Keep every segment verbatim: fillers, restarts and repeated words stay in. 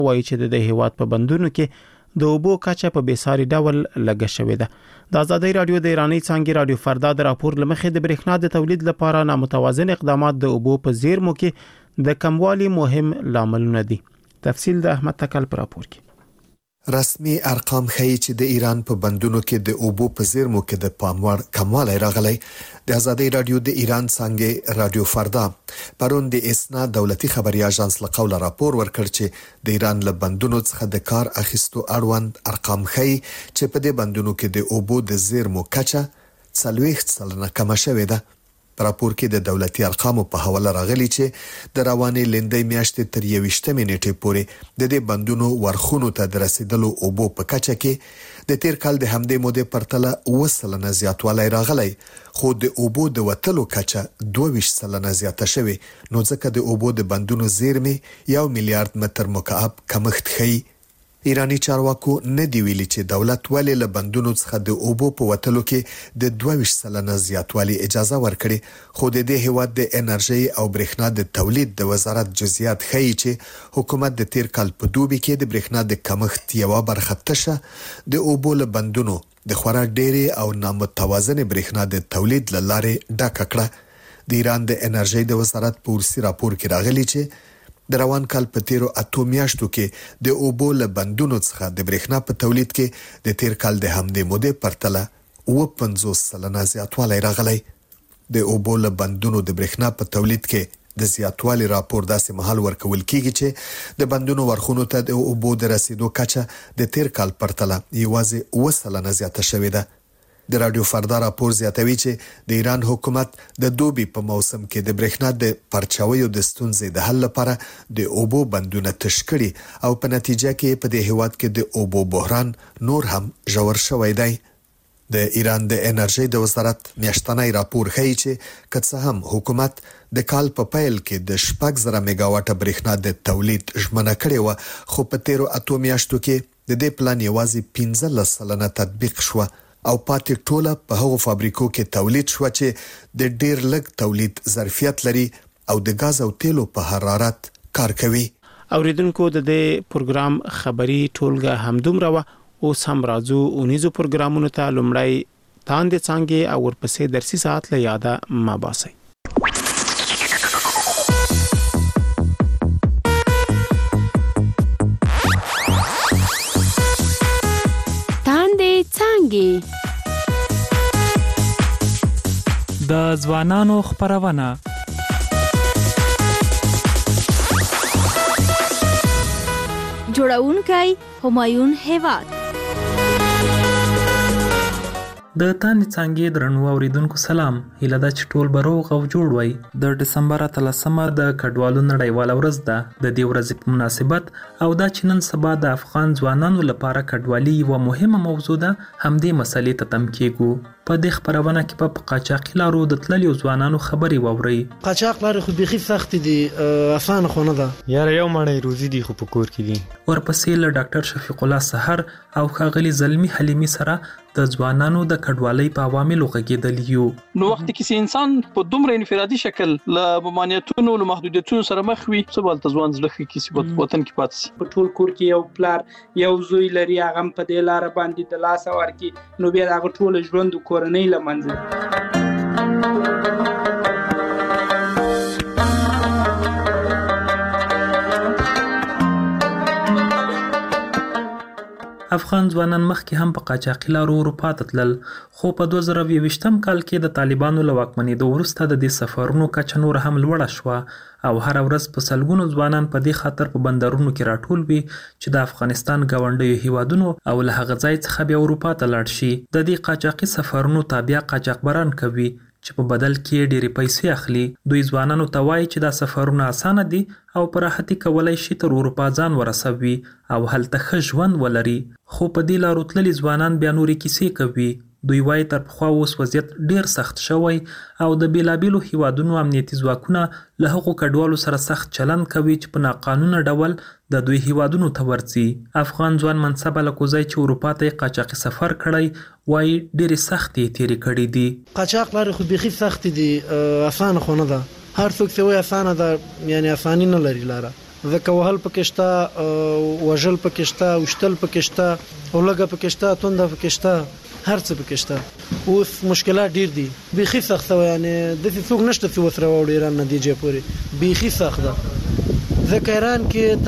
وایي چې د هیواد په بندونو کې د اوبو کچه په بیساري ډول لګه شوې ده. د ازادي رادیو د ایرانی څانګې رادیو فردا د راپور لمخې د برېښنا د تولید لپاره نامتوازن اقدامات د اوبو په زیرمو کې د کموالي مهم لاملونه دي. تفصیل د احمد تکل پر راپور کې. رسمي ارقام ښیي چې د ایران په بندونو کې د اوبو په زیرمو کې د پاموړ کموالی راغلی. د ازادي رادیو د ایران څانګې رادیو فردا پرون د اسنا دولتي خبري اژانس له قوله راپور ورکړ چې د ایران له بندونو څخه د کار اخیستو اړوند ارقام ښیي چې په دې بندونو کې د اوبو د زیرمو کچه څلوېښت سلنه کمه شوې ده. په راپور کې د دولتي ارقامو په حواله راغلي چې د روانې لندۍ میاشتې تر یوویشتمې نیټې پورې د دې بندونو ورخونو ته د رسیدلو اوبو په کچه کې د تیر کال د همدې مودې پرتله اووه سلنه زیاتوالی راغلی، خو د اوبو د وتلو کچه دوه ویشت سلنه زیاته شوې، نو ځکه د اوبو د بندونو زیرمې یو میلیارډ متر مکعب کمښت ښیي. ایرانی چارواکو نه دی ویلي چې دولت ولې له بندونو څخه د اوبو په وتلو کې د دوه ویشت سلنه زیاتوالی اجازه ورکړي، خو د دې هیواد د انرژي او برېښنا د تولید د وزارت جزئیات ښیي چې حکومت د تیر کال په دوبي کې د برېښنا د کمښت یوه برخه تشه د اوبو له بندونو د خورا ډېرې او نامتوازن برېښنا د تولید له لارې ډکه کړه. د ایران د انرژي د وزارت په ورسي راپور کې راغلي چې د روان کال په تیرو اتو میاشتو کې د اوبو له بندونو څخه د برېښنا په تولید کې د تیر کال د همدې مودې پرتله اووه پنځوس سلنه زیاتوالی راغلی. د اوبو له بندونو د برېښنا په تولید کې د زیاتوالی راپور داسې مهال ورکول کیږي چې د بندونو ورخونو ته د اوبو د رسیدو کچه د تیر کال پرتله یوازې اووه سلنه زیاته شوې ده. د رادیو فردا راپور زیاتوي چې د ایران حکومت د دوبي په موسم کې د برېښنا د پرچاویو د ستونزې د حل لپاره د اوبو بندونه تش کړي او په نتیجه کې په دې هیواد کې د اوبو بحران نور هم ژور شوی دی. د ایران د انرژي د وزارت میاشتنی راپور ښیي چې که څه هم حکومت د کال په پیل کې د شپږ زره میګاواټه برېښنا د تولید ژمنه کړې وه، خو په تیرو اتو میاشتو کې د دې پلان یوازې پنځلس سلنه تطبیق شوه او پاتې ټوله په هغو فابریکو کې تولید شوه چې د ډیر لږ تولید ظرفیت لري او د غاز او تیلو په حرارت کار کوي. اوریدونکو د دې پروګرام خبری ټولګه همدومره و. اوس هم راځو اونیزو پروګرامونو ته. لومړی تاندې څانګې او ورپسې درسي ساعت له یاده ما باسي. د ځوانانو خبرونه جوړونکی همایون هیواد. د تاندې څانګې درنو اوریدونکو سلام. هیله ده چې ټول به روغ او جوړ وئ. د ډسمبر اتلسمه د کډوالو نړیواله ورځ ده. د دې ورځې په مناسبت او دا چې نن سبا د افغان ځوانانو لپاره کډوالي یوه مهمه موضوع ده، همدې مسلې ته تم کېږو. په دې خبرونه کې په قاچاقي لارو د تللیو ځوانانو خبرې واورئ. قاچاق لارې خو بیخي سخت دي، اسانه خو نه ده یاره، یو مړی روزي دي خو په کور کې دي. ورپسې له ډاکټر شفیق الله سحر او ښاغلي زلمي حلیمي سره د ځوانانو د کډوالۍ په عواملو غږېدلي یو. نو وخت کې انسان په دومره انفرادي شکل له ممانعتونو له محدودیتونو سره مخ وي، څه بل ځوان زړه کې چې وطن کې پاتې په ټول کور کې یو پلار یو زوی لري، هغه په دې لار باندې د لاس ورکی، نو بیا هغه ټول ژوند کورنۍ لمنځه. افغان ځوانان مخکې هم په قاچاقي لارو اروپا ته تلل، خو په دوه زره یوویشتم کال کې د طالبانو له واکمنېدو وروسته د دې سفرونو کچه نور هم لوړه شوه او هر ورځ په سلګونو ځوانان په دې خاطر په بندرونو کې راټول وي چې د افغانستان ګاونډیو هیوادونو او له هغه ځای څخه بیا اروپا ته لاړ شي. د دې قاچاقي سفرونو تابع قاچاقبران کوي چې په بدل کې ډېرې پیسې اخلي. دوی ځوانانو ته وایي چې دا سفرونه اسانه دي او په راحتي کولی شي تر اروپا ځان ورسوي او هلته ښه ژوند ولري. خو په دې لارو تللي ځوانان بیا نورې کیسې کوي. دوی وایي تر پخوا اوس وضعیت ډیر سخت شوی او د بیلابیلو هیوادونو امنیتي ځواکونه له هغو کډوالو سره سخت چلند کوي چې په ناقانونه ډول د دوی هیوادونو ته ورځي. افغان ځوان منصب الکوزی چې اروپا ته قاچاقي سفر کړی وایي ډېرې سختې تېرې کړې دي. قاچاق لارې خو بیخي سختې دي، اسانه خو نه ده. هر څوک چې وایي اسانه ده، یعنی اساني نه لري لاره. ځکه وهل پکې شته، وژل پکې شته، وشتل پکې شته، اولګه پکې شته، تونده پکې شته، هر څه پکې شته. اوس مشکلات ډیر دي، بيخي سخت و. یعنی د څوک نشته چې وسره وړي ایران نتیجه پوري بيخي سخت ده. ځکه ایران کې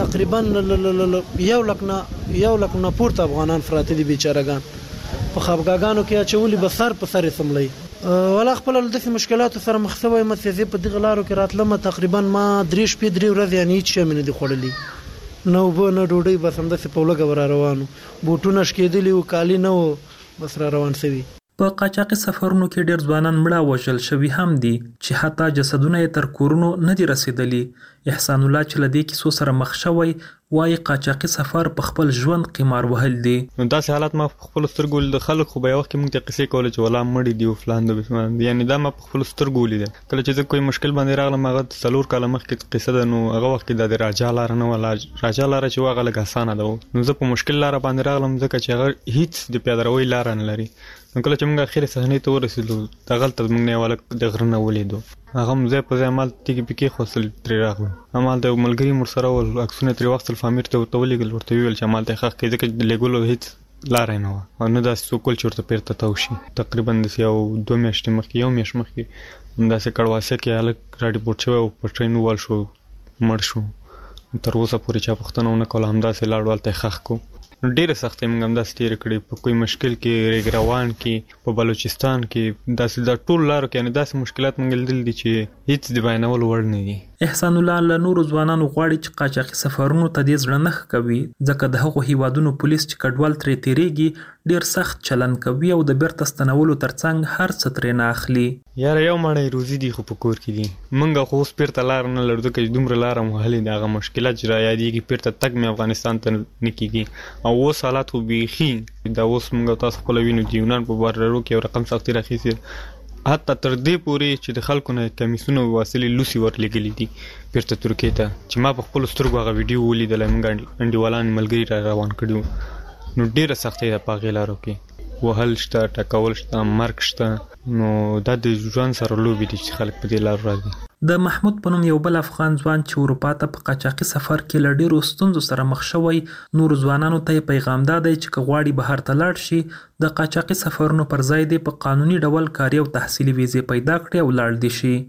تقریبا یو لک نه یو لک نه پورته افغانان فراته دي بیچارهګان په خبرګانو کې اچولي بسر په سر سملي. ولا خپل د مشکلاتو سره مخ شوی متفزي په دغه لارو کې راتلم تقریبا ما درې شپې درې ورځې یعنی هیڅ شي مې نه دي خوړلي، نو به نه ډوډۍ بس هم د په لګه ور روانو، بوټونه شکېدلی او کالی نه و بس را روان سوي. په قاچاقي سفرونو کې ډېر ځوانان مړه وژل شوي هم دي چې حتی جسدونه یې تر کورونو نه دي رسیدلي. احسان الله چې لدې کیسو سره مخ شوی وایي قاچاقي سفر په خپل ژوند قمار وهل دي. نو داسې حالات ما په خپل سترګو د خلک خو به یو وخت کې موږ ته قصې کولې چې ولا مړي دي او فلان د بسمان دي، یعنی دا ما په خپل سترګو ولیدل. کله چې زه کوم مشکل باندې راغلم هغه څلور کاله مخکې قصه ده، نو هغه وخت کې د راجا لار نه ولا راجا لار چې هغه لږ اسانه ده، نو زه په مشکل لار باندې راغلم ځکه چې هغه هیڅ د پیادروي لار نه لري. نو کله چې موږ اخر صحنې ته ورسېدو د غلطه موږ نه ولا د غرنه ولیدو، هغه مزه په ځای مال تیګي پکې خوصل تر راغلو. امال د ملګری مر سره ول عکسونه تر وخت الفامیر ته ورته ولېګل ورته ویل چې مال ته خخ کې ځکه د لګولو هیڅ لار نه و او نه د سکول چورته پیرته توشي. تقریبا د یو دوه میاشتې مخکې یو میاشت مخکې همداسې کړواسه کې الګ راډي پورت شو او په ټرین وال شو مړ شو. تر اوسه پورې چا پښتنه ونه کول همداسې لاړ ولته خخ کو. ډېر سختې موږ همداسې تېرې کړې په کوم مشکل کې ریګروان کې په بلوچستان کې داسې د ټول لارو کې یعنې داسې مشکلات موږ لیدل دي چې هیڅ د بیانولو وړ نه دي. احسان الله له نورو ځوانانو غواړي چې قاچاقي سفرونو ته دې زړه نه کوي ځکه د هغو هیوادونو پولیس چې کډوال ترې تیریږي ډېر سخت چلن کوي او د بیرته ستنولو ترڅنګ هر څه ترې نه اخلي. یاره یو مړی روزي دي خو په کور کې دي، موږ خو اوس بیرته لار نه لرو ځکه چې دومره لاره مو وهلې دي. هغه مشکلات چې را یادېږي بیرته تګ مې افغانستان ته نه کېږي او اوس حالات خو بیخي دا اوس موږ تاسو خپله وینو چې یونان په بارډرو کې یو رقم سختي راخیستې، حتی تر دې پورې چې د خلکو نه کمیسونه واسلې لوسي ورلېږلي دي بیرته ترکیې ته چې ما په خپلو سترګو هغه ویډیو ولیدلی، موږ انډیوالان ملګري را روان کړي وو. نو ډېره سختۍ ده په هغې لارو کې، وهل شته، ټکول شته، مرګ شته. نو دا د ژوند سره لوبې دي چې خلک په دې لارو راځي. د محمود په نوم یو بل افغان ځوان چې اروپا ته په قاچاقي سفر کې له ډېرو ستونزو سره مخ شوی، نورو ځوانانو ته یې پیغام دا دی چې که غواړي بهر ته لاړ شي د قاچاقي سفرونو پر ځای دی په قانوني ډول کاري او تحصیلي ویزې پیدا کړي او لاړ دي شي.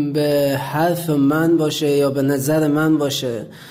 به حرف من باشه یا به نظر من باشه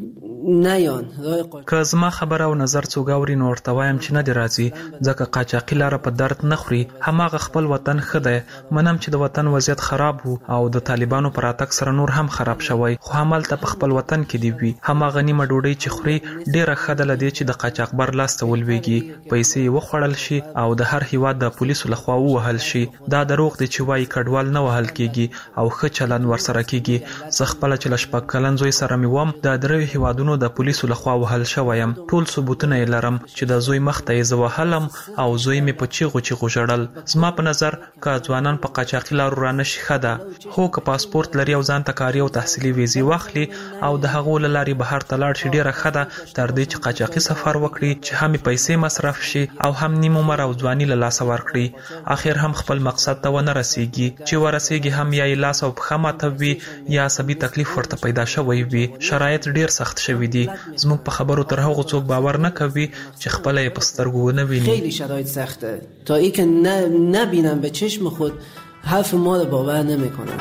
نیان که زما خبره او نظر څوک اوري نو ورته وایم چې نه دی راځي ځکه قاچاقي لاره په درد نه خوري. هماغه خپل وطن ښه دی. منم چې د وطن وضعیت خراب وو او د طالبانو پر راتګ سره نور هم خراب شوی، خو همالته په خپل وطن کې دی وي. هماغه نیمه ډوډۍ چې خوري ډېره ښه ده له دې چې د قاچاقبر لاس ته ولویږي، پیسې یې وخوړل شي او د هر هیواد د پولیسو لخوا ووهل شي. دا دروغ دی چې وایي کډوال نه وهل کېږي او ښه چلند ورسره کېږي. زه خپله چې له شپږ کلن زوی سره مې وم د دریو هیوادونو د پولیسو لخوا وهل شویم. ټول ثبوتونه یې لرم چې د زوی مخ ته یې زه وهلم او زوی مې په چیغو چیغو ژړل. زما په نظر که ځوانان په قاچاقي لارو رانشي ښه ده، خو که پاسپورت لري او ځان ته کاري او تحصیلي ویزې واخلي او د هغو له لارې بهر ته لاړ شي ډېره ښه ده تر دې چې قاچاقي سفر وکړي چې هم یې پیسې مصرف شي او هم نیم عمر او ځواني له لاسه ورکړي. اخر هم خپل مقصد ته ونه رسیږي، چې ورسیږي هم یا یې لاس او پښه ماته وي یا عصبي تکلیف ورته پیدا شوی وي. شرایط ډېر سخت شوي دي. زموږ په خبرو تر هغو څوک باور نه کوي چې خپله یې په سترګو ونه ویني. خیلی شرایط سخته تا ای که نبینم به چشم خود حرف ما رو باور نمیکنم.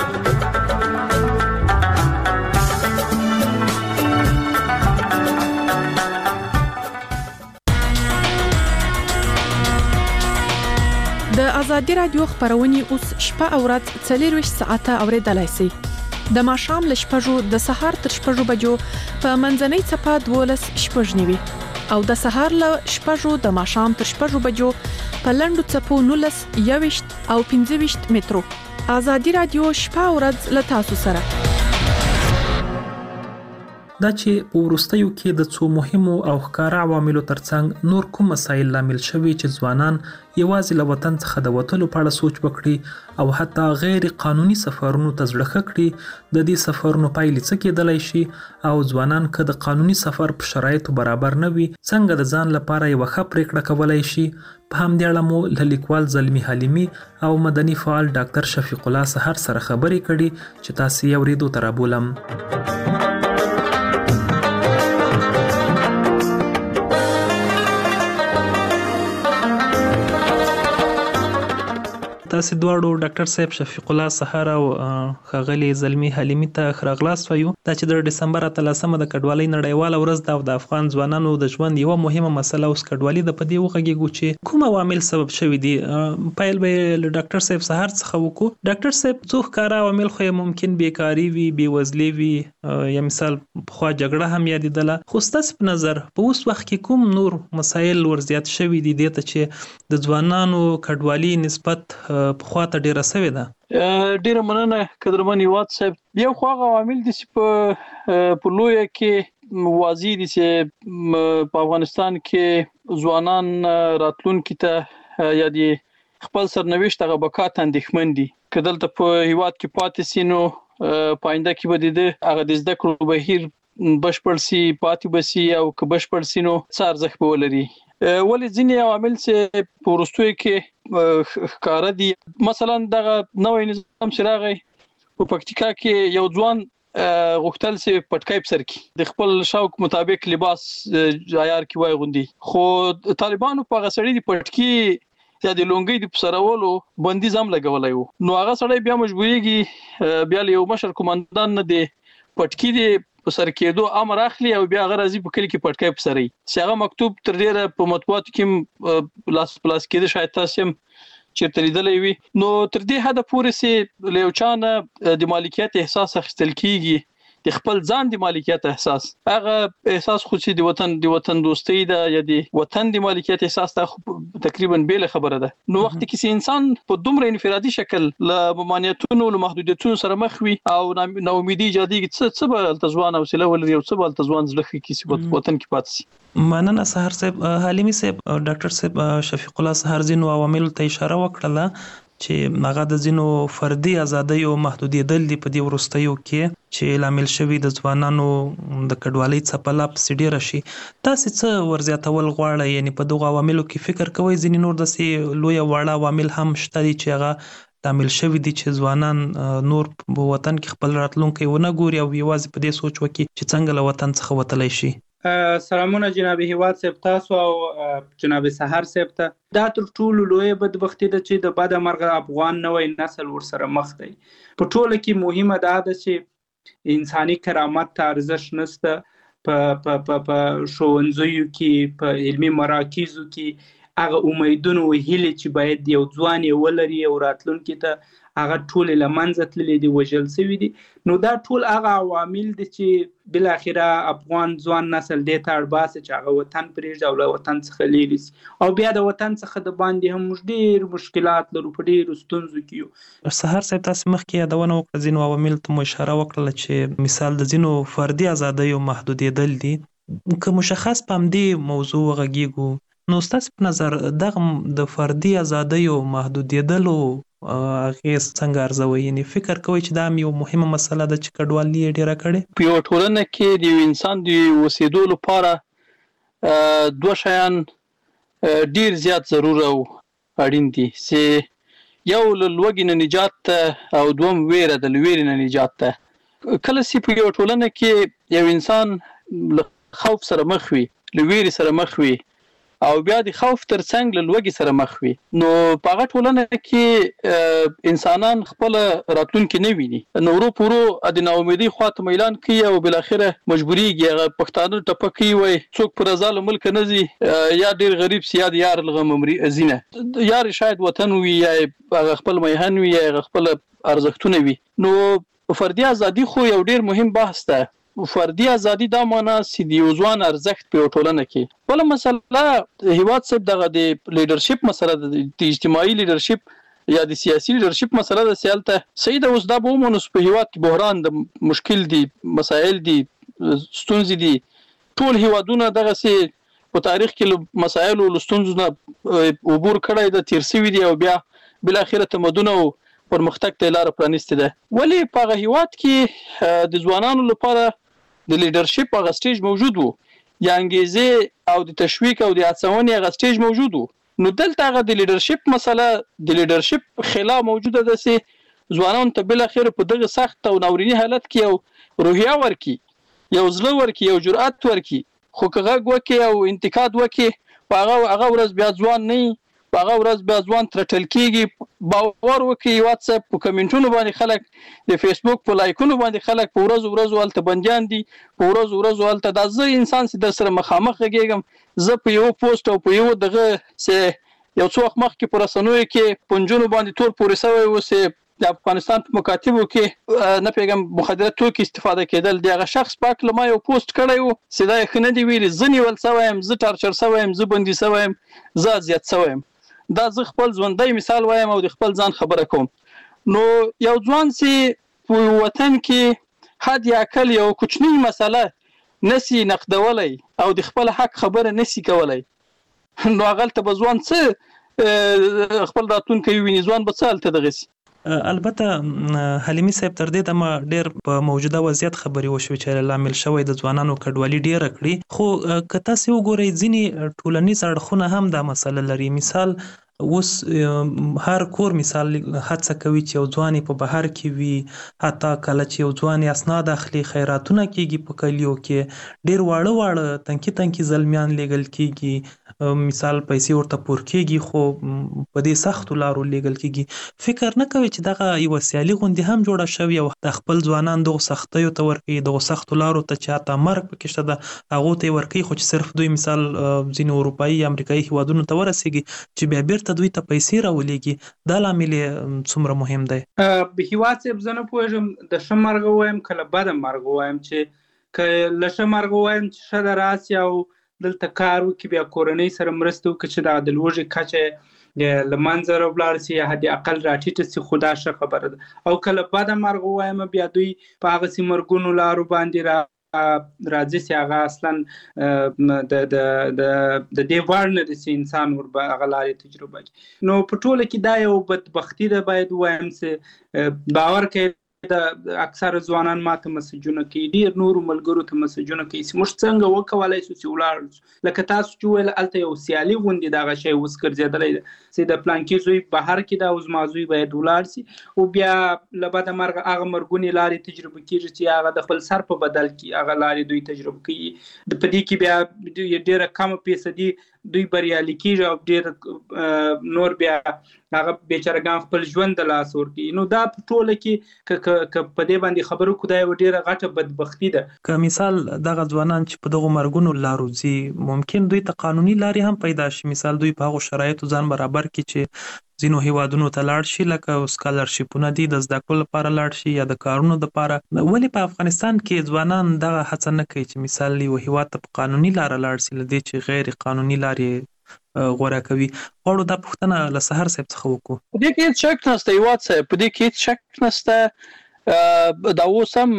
د ازادي رادیو خبرونه اوس شپه او ورځ څلور ساعته اوریدلای شئ. د ماښام له شپږو د سهار تر شپږو بجو په منځنۍ څپه دولس شپږ نیوي او د سهار له شپږو د ماښام تر شپږو بجو په لنډو څپو نولس یويشت او پنځه ویشت مترو. ازادي رادیو شپه او ورځ له تاسو سره. دا چې په وروستیو کې د څو مهمو او ښکاره عواملو ترڅنګ نور کوم مسایل لامل شوي چې ځوانان یوازې له وطن څخه د وتلو په اړه سوچ وکړي او حتی غیر قانوني سفرونو ته زړه ښه کړي. د دې سفرونو پایلې څه کېدلی شي او ځوانان که د قانوني سفر په شرایطو برابر نه وي څنګه د ځان لپاره یوه ښه پرېکړه کولی شي. په همدې اړه مو له لیکوال زلمي حلیمي او مدني فعال ډاکټر شفیق الله سحر سره خبرې کړي چې تاسو یې اورېدو ته رابولم. تاسو دواړو ډاکټر صاحب شفیق الله سحر او ښاغلي زلمی حلیمی ته خراغلاس وایو دا چې د ډسمبر اتلسمه د کډوالۍ نړیواله ورځ ده او د افغان ځوانانو د ژوند یو مهمه مسله اوس کډوالۍ د پدې وغږیږو چې کوم عوامل سبب شوي دي. پایل به له ډاکټر صاحب سحر څخه وکړو. ډاکټر صاحب څو ښکاره عوامل خو ممکن بیکاری وي، بېوزلي وي، یا مثال پخوا جګړه هم یادېدله، خو ستاسو په نظر په اوس وخت کې کوم نور مسایل ورزیات شوي دي دې ته چې د ځوانانو کډوالي نسبت پخوا ته ډیره سوې ده؟ ډیره مننه قدرمن هیواد صاحب. یو خو هغه عوامل دي چې په په لویه کې واضح دي چې په افغانستان کې ځوانان راتلونکي ته یا د خپل سرنوشت هغه بقا ته اندېښمن دي. که دلته په هیواد کې پاتې سي نو په آینده کې به د هغه د زده کړو بهیر بشپړ سي، پاتې به سي، او که بشپړ سي نو څه ارزښت به ولري. ولې ځینې عوامل چې په وروستیو کې ښکاره دي، مثلا دغه نوی نظام چې راغی په پکتیکا کې یو ځوان غوښتل چې پټکی په سر کړي، د خپل شوق مطابق لباس عیار کې واغوندي، خو طالبانو په هغه سړي د پټکی یا د لونګۍ د پسرولو بندیز هم لګولی و. نو هغه سړی بیا مجبوریږي بیا له یو مشر قومندان نه د پټکی د په سر کېدو امر اخلي او بیا هغه راځي په کلی کې پټکی په سري. چې هغه مکتوب تر ډیره په مطبوعاتو کې لاس پلاس کېده، شاید تاسو هم چیرته لیدلی وي. نو تر دې حده پورې چې له یو چا نه د مالکیت احساس اخیستل کېږي، د خپل ځان د مالکیت احساس، هغه احساس خو چې د وطن د وطن دوستۍ ده یا د وطن د مالکیت احساس ته تقریبا بیل خبره ده. نو وخت کې چې انسان په دومره انفرادي شکل له ممانعتونو له محدودیتونو سره مخ وي او ناامیدي ایجادېږي، څه څه به هلته ځوان حوصله ولري او څه به هلته ځوان زړه ښه کړي چې وطن کې پاتې سي. مننه سحر صاحب. حلیمي صاحب، ډاکټر صاحب شفیق الله سحر ځینو عواملو ته اشاره وکړله چې هغه د ځینو فردي ازادیو محدودېدل دي په دې وروستیو کې چې لامل شوي د ځوانانو د کډوالۍ څپه لا پسې ډېره شي. تاسې څه ورزیاتول غواړئ؟ یعنې په دغو عواملو کې فکر کوئ ځینې نور داسې لویه واړه عوامل هم شته دي چې هغه لامل شوي دي چې ځوانان نور په وطن کې خپل راتلونکی ونه ګوري او یوازې په دې سوچ وکړي چې څنګه له وطن څخه وتلی شي؟ سلامونه جناب هیواد صاحب تاسو او جناب سحر صاحب ته. دا تر ټولو لویه بدبختي ده چې د بد مرغه افغان نوی نسل ورسره مخ دی. په ټوله کې مهمه دا ده چې انساني کرامت ته ارزښت نشته. په په په ښوونځیو کې، په علمي مراکزو کې هغه امیدونه او هیلې چې باید یو ځوان یې ولري او راتلونکي ته هغه ټول له منځه تللي دي، وژل شوي دي. نو دا ټول هغه عوامل دي چې بالاخره افغان ځوان نسل دې ته اړباسي چې هغه وطن پرېږدي او له وطن څخه لیرې سي، او بیا د وطن څخه د باندې هم موږ ډېر مشکلات لرو، په ډېرو ستونزو کې یو. سحر صاحب، تاسو مخکې یادونه وکړه ځینو عواملو ته مو اشاره وکړله چې مثال د ځینو فردي ازادیو محدودېدل دي. که مشخص په همدې موضوع وغږیږو، نو ستاسو په نظر دغه د فردي ازادیو محدودېدلو اغیز څنګه ارزوي؟ یعنی فکر کوئ چې دا یو مهمه مسله ده چې کډوالي یې ډیره کړې؟ په یو ټولنه کې د یو انسان د اوسېدو لپاره دوه شیان ډیر زیات ضرور او اړین دي، چې یو له لوږې نه نجات ته او دوم ویره د لویرې نه نجات ته. کله چې په یو ټولنه کې یو انسان له خوف سره مخ وي، له ویرې سره مخ وي، او بیا د خوف ترڅنګ له لوږې سره مخ وي، نو په هغه ټولنه کې انسانان خپل راتلونکي نه ویني، نو ورو په ورو د ناامیدۍ خواته میلان کوي او بالاخره مجبوریږي. هغه پښتانه ټپه کوي وایي څوک په رضا له ملکه نه ځي، یا ډېر غریب سي یا د یار له غمه مري ځینه. یار شاید وطن وي، یا هغه خپل میهن وي، یا هغه خپل ارزښتونه وي. نو فردي ازادي خو یو ډېر مهم بحث ده. فردي ازادي دا معنا چې د یو ځوان ارزښت په یو ټولنه کې. بله مسله هیواد صاحب دغه د لیډرشپ مسله ده، د اجتماعي لیډرشپ یا د سیاسي لیډرشپ مسله ده. چې هلته صحیح ده، اوس دا به ومنو په هیواد کې بحران د مشکل دي، مسایل دي، ستونزې دي. ټول هیوادونه دغسې په تاریخ کې له مسایلو له ستونزو نه عبور کړی ده، تیر شوي دي، او بیا بالاخره تمدن او پرمختګ ته لاره پرانیستې ده. ولې په هغه هیواد کې د ځوانانو لپاره د لیډرشپ هغه سټیج موجود وو، یا انګیزې او د تشویق او د هڅونې هغه سټیج موجود وو. نو دلته هغه د لیډرشپ مسله د لیډرشپ خلا موجوده ده چې ځوانانو ته بالاخره په دغه سخت او ناوریني حالت کې یو روحیه ورکړي، یو زړه ورکړي، یو جرأت ورکړي. خو که غږ وکړي او انتقاد وکړي، په هغه هغه ورځ بیا ځوان نه هغه ورځ بیا ځوان ترټل کیږي باور وکړي واتس اپ په کمنټونو باندې خلک د فیسبوک په لایکونو باندې خلک په ورځ ورځ ولته بنديان دي په ورځ ورځ ولته د ځای انسان چې د سره مخامخ غږیږم زه په یو پوسټ او په یو دغه سه یو څو وخت مخکې پر رسنوي کې پنځونو باندې تور پورې سوی و سه د افغانستان په مکاتبو کې نه پیغام مخدرات توکي استفاده کېدل دغه شخص پاک لمه یو پوسټ کړی و سیده خنه دی ویلي ځنی ول سوایم ز ټارچر سوایم ز بندي سوایم ز زیات سوایم دا ز خپل ژوندۍ مثال وایم او د خپل ځان خبره کوم نو یو ځوان سي په وطن کې حد یا کل یو کوچنی مسله نسی نقدولای او د خپل حق خبره نسی کولای نو غلطه بزوان څه خپل راتلونکي ویني ځوان به څه دغه البته حلیمي صاحب تر دې دمه ډېر په موجوده وضعیت خبري وشو چې لامل شوی د ځوانانو کډوالي ډېر کړی خو که تاسو وګورئ ځینی ټولنیز اړخونه هم دا مسله لري مثال اوس هر کور مثال هڅه کوي چې یو ځوان په بهر کې وي حتی کله چې یو ځوان اسناد اخلي خیراتونه کیږي په کلیو کې ډېر واړه واړه تنکي تنکي زلمیان لیږل کیږي مثال پیسې ورته پور کیږي خو په دې سخت لارو لیږل کیږي فکر نه کوي چې دغه یو سیالي غوندي هم جوړه شوی او د خپل ځوانان دغه سختیو ته ورکی دغه سخت لارو ته چاته مرګ پکې شته د هغه ته ورکی خو چې صرف دوی مثال ځینې اروپאי امریکایي هیوادونو ته ورسیږي چې بیا بیرته دوی ته پیسې راولېږي دا لامل څومره مهم دی به هیواد څه بزنه پوهم د شمرغ وایم کله بد مرغ وایم چې ک لشه مرغ وایم چې شد راسی او دلته کار وکي بیا کورنۍ سره مرسته وکړي چې د عدالوژي کچه لمنځه راولاړ سي یا حد اقل راټیټ سي خدا شه خبره ده او کله بعد مرغ وایم بیا دوی په هغه سي مرګونو لارو باندې را راځي چې هغه اصلا د د د د دې ورنه د انسان ور هغه لاري تجربه نو په ټوله کې دا یو بدبختی ده باید وایم چې باور کوي د اکثر ځوانان ماته مسجونه کوي ډیر نور ملګرو ته مسجونه کوي موږ څنګه وکولای شو چې ولار لکه تاسو چې ول الته یو سیالي غوندي دغه شی وس ګرځیدلې چې د پلان کې زوی بهر کې د اوس مازوی باید ولار سي او بیا لبد مرغ هغه مرګونی لاري تجربه کیږي چې هغه د خپل سر په بدل کې هغه لاري دوی تجربه کوي د پدې کې بیا ډیره کم فیصدي دوی بریالي کیږي او ډیر نور بیا هغه بیچارهګان خپل ژوند د لاس ورکي نو دا په ټوله کې ک په دې باندې خبرو کودای و ډیره غټه بدبختی ده که مثال دغه ځوانان چې په دغه مرګونو لارو ځي ممکن دوی ته قانوني لارې هم پیدا شي مثال دوی په هغه شرایطو ځان برابر کړي چې ځینو هیوادونو ته لاړ شي لکه سکالرشیپونه دي د زده کړو لپاره لاړ شي یا د کارونو لپاره ولې په افغانستان کې ځوانان دغه هڅه نه کوي چې مثال یو هیواد ته په قانوني لار لاړ شي لدې چې غیر قانوني لارې غوړه کوي غواړو دا پوښتنه له سحر صاحب څخه وکړو په دې کې شک نشته یو څه په دې کې شک نشته دا اوسم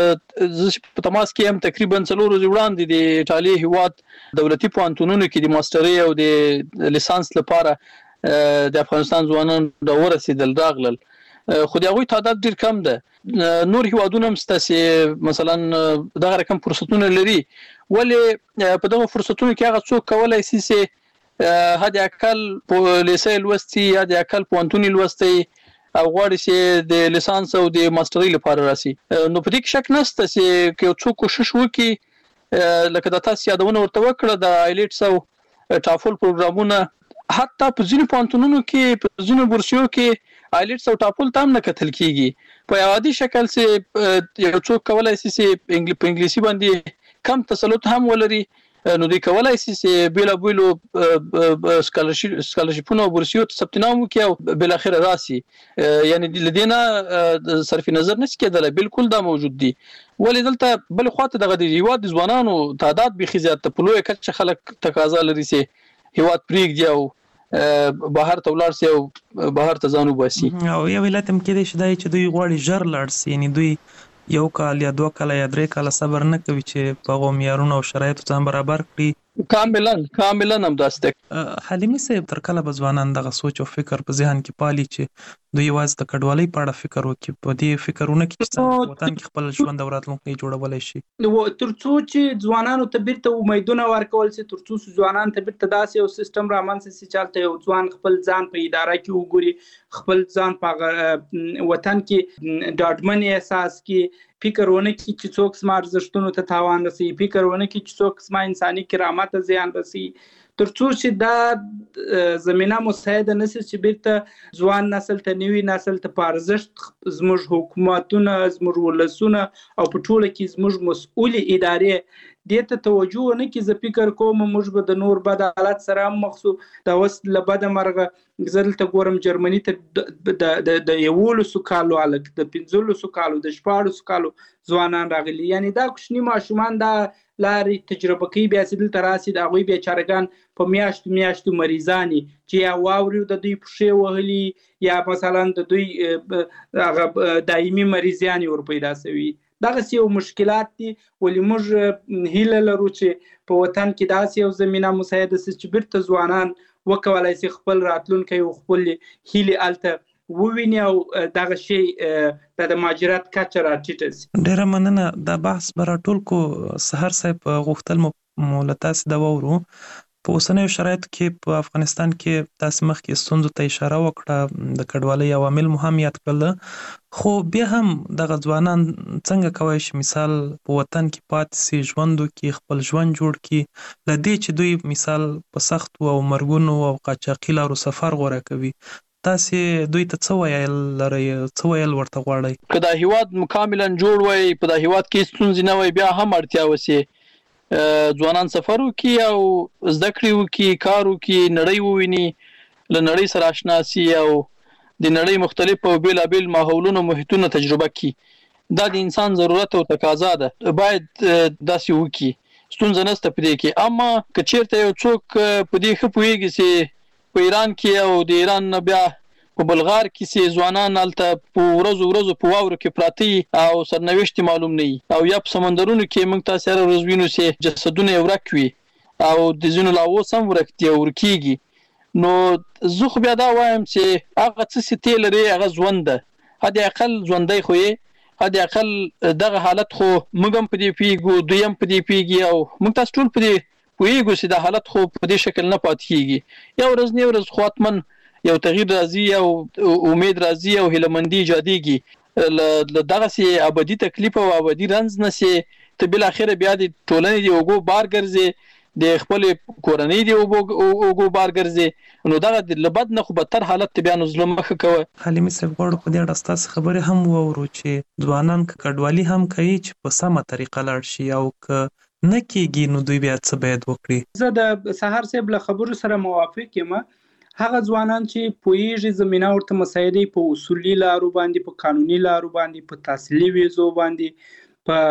په تماس کې هم تقریبا څلور ورځې وړاندې د ایټالیا هیواد دولتي پوهنتونونو کې د ماسترۍ او د لیسانس لپاره د افغانستان ځوانان د ورسېدل راغلل خو د هغوی تعداد ډیر کم ده نور هیوادونه هم ستاسې مثلا دغه رقم فرصتونه لري ولې په دغه فرصتونو کې هغه څوک کولای شي چې هدا اقل په لیسې لوستي یا د اقل پوهنتوني لوستي او غواړي چې د لیسانس او د ماسترۍ لپاره راسي نو په دې کې شک نشته چې یو څوک کوشش وکړي لکه د تاسو یادونه ورته وکړه د آیلټس او ټافل پروګرامونه حتی په ځینو پوهنتونونو کې په ځینو بورسیو کې آیلټس او ټافل تام نه کتل کیږي په عادي شکل چې یو څوک کولای شي چې په انګلیسي باندې کم تسلط هم ولري نو دوی کولای شي چې بیل بیل سکالرشیپونه او بورسیو ته ثبت نام وکړي او بل اخر راسي یعنی لدينا صرف نظر نشي کېدل بالکل دا موجود دي ولې دلته بل خواته دغه دی هیواد ځوانانو تعداد به خزيات په لوی کچ خلک تقاضا لري چې هیواد پریږدي او بهر ته ولاړ سي او بهر ته ځانو باسي او یو ولایت هم کې دی چې دوی غواړي ژر لاړ سي یعنی دوی یو کال یا دوه کال یا درې کال صبر نه کوي چې په غو معیارونو او شرایطو ځان برابر کړي کاملا کاملا هم داسته حلیمي صاحب تر کله به ځوانان دغه سوچ او فکر په ذهن کې پالي چې دوی یوازې د کډوالۍ په اړه فکر وکړي په دې فکرونه کې چې وطن کې خپل ژوند او راتلونکی جوړولای شي نو ترڅو چې ځوانانو ته بیرته امیدونه ورکول شي ترڅو ځوانان ته بیرته داسې یو سیستم رامنځته شي چې یو ځوان خپل ځان په اداره کې وګوري خپل ځان په وطن کې ډاډمن احساس کې فکر ونه کی چې څوک سم ارزښتونو ته تاوان رسي فکر ونه کی چې څوک سم انساني کرامت ته زیان رسي ترڅو چې دا زمينه مساعده نشي چې بیرته ځوان نسل ته نوي نسل ته پارزشت زموږ حکومتونه زموږ ولسونه او په ټوله کې زموږ مسؤل ادارې دې ته توجه نه کوي. زه فکر کوم موږ به د نور بد حالت سره مخ شو. دا اوس له بده مرغه زه دلته ګورم جرمني ته د یولسو کالو هلک د پنځلسو کالو د شپاړسو کالو ځوانان راغلي. یعنی دا کوچني ماشومان دا لارې تجربه کوي بیا چې دلته راسي د هغوی بیچارهګان په میاشتو میاشتو مریضاني چې یا واوري د دوی پښې وهلي یا مثلا د دوی هغه دایمي مریضیانې ور پیدا شوي. دغسې یو مشکلات دي. ولې موږ هیله لرو چې په وطن کې داسې یو زمینه مساعده شي چې بیرته ځوانان وکولی شي خپل راتلونکی او خپل هیلې هلته وویني او دغه شی د مهاجرت کچه راټیټه شي. ډېره مننه. دا بحث به راټول کو. سحر صاحب غوښتل مو له تاسې دا واورو په اوسنیو شرایطو کې په افغانستان کې تاسې مخکې ستونزو ته اشاره وکړه، د کډوالۍ عوامل مو هم یاد کړل، خو بیا هم دغه ځوانان څنګه کولی شي مثال په وطن کې پاتې سي، ژوند وکړي، خپل ژوند جوړ کړي، له دې چې دوی مثال په سختو او مرګونو او قاچاقي لارو سفر غوره کوي؟ تاسې دوی ته څه ویل لرئ، څه ویل ورته غواړئ؟ که دا هیواد مکاملا جوړ وای، په دا هیواد کې ستونزې نه وای، بیا هم اړتیا وسي ځوانان سفر وکړي او زده کړې وکړي، کار وکړي، نړۍ وویني، له نړۍ سره اشنا سي او د نړۍ مختلف او بېلابېل ماحولونو محیطونه تجربه کړي. دا د انسان ضرورت او تقاضا ده، باید داسې وکړي، ستونزه نشته په دې کې. اما که چېرته یو څوک په دې ښه پوهېږي چې په ایران کې او د ایران نه بیا په بلغار کې چې ځوانان هلته په ورځو ورځو په واورو کې پراته او سرنوشت معلوم نه وي، او یا په سمندرونو کې موږ تاسې هره ورځ وینو چې جسدونه یې ورک وي او د ځینو لا اوس هم ورک دي او ورکېږي. نو زه خو بیا دا وایم چې هغه څه چې تی لرې هغه ژوند ده، حد اقل ژوندی خو یې، حد اقل دغه حالت خو موږ هم په دې پوهېږو، دوی هم په دې پوهېږي او موږ تاسو ټول په دې پوهېږو چې دا حالت خو په دې شکل نه پاتې کېږي. یو ورځ نه یو ورځ خو حتمن یو تغییر راځي او امید راځي او هیلهمندي ایجادېږي. له دغسې ابدي تکلیف او ابدي رنځ نه چې ته بالاخره بیا د ټولنې د اوږو بار ګرځې، د خپلې کورنۍ د اوږو بار ګرځې، نو دغه له بد نه خو بدتر حالت ته بیا نو زړه مخه کوه. حلیمي صاحب غواړو په دې اړه ستاسې خبرې هم واورو چې ځوانان که کډوالي هم کوي چې په سمه طریقه لاړ شي، او که نه کېږي نو دوی بیا څه باید وکړي؟ زه د سحر صاحب له خبرو سره موافق یم. هغه ځوانان چې پوهېږي زمینه ورته مساعدې په اصولي لارو باندې، په قانوني لارو باندې، په تحصیلي ویزو باندې، په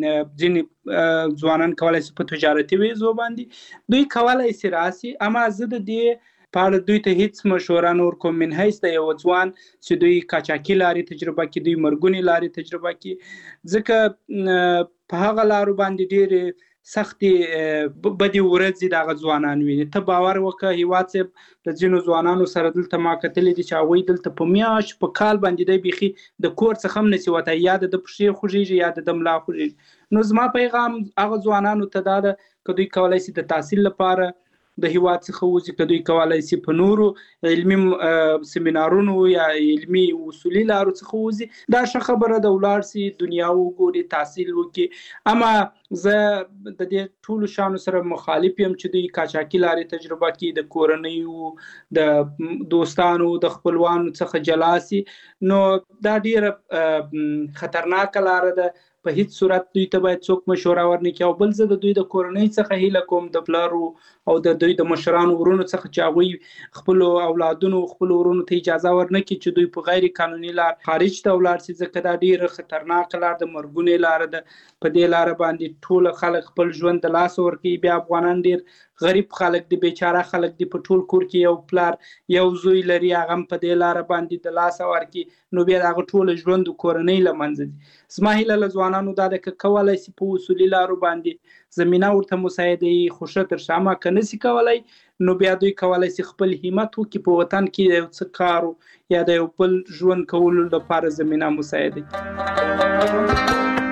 ځینې ځوانان کولی شي په تجارتي ویزو باندې دوی کولی شي راسي. اما زه د دې په اړه دوی ته هیڅ مشوره نه ورکوم من حیث د یو ځوان چې دوی قاچاقي لارې تجربه کړي، دوی مرګونې لارې تجربه کړي، ځکه په هغه لارو باندې ډېرې سختې بدې ورځې دغه ځوانان ویني. ته باور وکړه هیواد صاحب د ځینو ځوانانو سره دلته ما کتلي دي چې هغوی دلته په میاشت په کال باندې دی بیخي د کور څخه هم نشي وتی، یا د پښې خوږېږي یا د ملا خوږېږي. نو زما پیغام هغه ځوانانو ته دا ده که دوی کولی شي د تحصیل لپاره د هیواد څخه وځي، که دوی کولی شي په نورو علمي سیمینارونو یا علمي اصولي لارو څخه وځي، دا ښه خبره ده، ولاړ شي، دنیا وګوري، تحصیل وکړي. اما زه د دې ټولو شیانو سره مخالف یم چې دوی قاچاقي لارې تجربه کړي، د کورنیو، د دوستانو، د خپلوانو څخه جلا شي. نو دا ډېره خطرناکه لاره ده. په هیڅ صورت دوی ته باید څوک مشوره ورنه کړي. او بل زه د دوی د کورنۍ څخه هیله کوم، د پلارو او د دوی د مشرانو ورونو څخه چې هغوی خپلو اولادونو خپلو ورونو ته اجازه ورنه کړي چې دوی په غیر قانوني لار خارج ته ولاړ شي، ځکه دا ډېره خطرناکه لار ده، مرګونې لاره ده. په دې لاره باندې ټول خلک خپل ژوند د لاسه ورکوي. بیا افغانان ډېر غریب خلک دي، بیچاره خلک دي، په ټول کور کې یو پلار یو زوی لري، هغه هم په دې لاره باندې د لاسه ورکوي، نو بیا د هغه ټوله ژوند د کورنۍ له منځه ځي. زما هیله له ځوانانو دا ده که کولی شي په اصولي لارو باندې زمینه ورته مساعده وي، خو ښه تر ښه. اما که نشي کولی نو بیا دوی کولی شي خپل همت وکړي په وطن کې یو څه کار یا د یو بل ژوند کولو لپاره زمینه مساعده وي.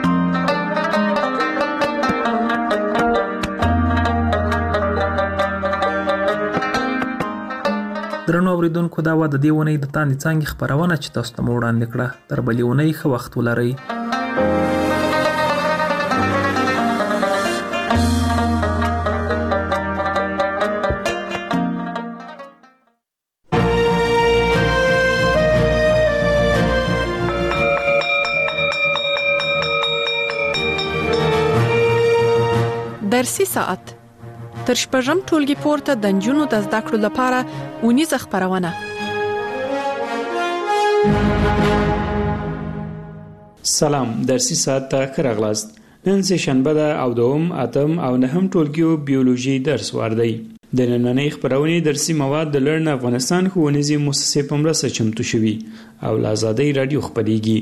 درنو اوریدونکو، دا وه د دې اونۍ د تاندې څانګې خپرونه چې تاسو ته مو وړاندې کړه. تر بلې اونۍ ښه وخت ولرئ. درسي ساعت تر شپږم ټولګي پورته د نجونو د زده کړو لپاره ونیزه خبرونه. سلام، درسي ساعت ته ښه راغلاست. نن سه شنبه ده او دوم اتم او نهم ټولګیو بیولوژي درس واردی. د نننۍ خبرونې درسي مواد د لرن افغانستان ښوونیزې مؤسسې په مرسته چمتو شوي او له آزادۍ رادیو خپرېږي.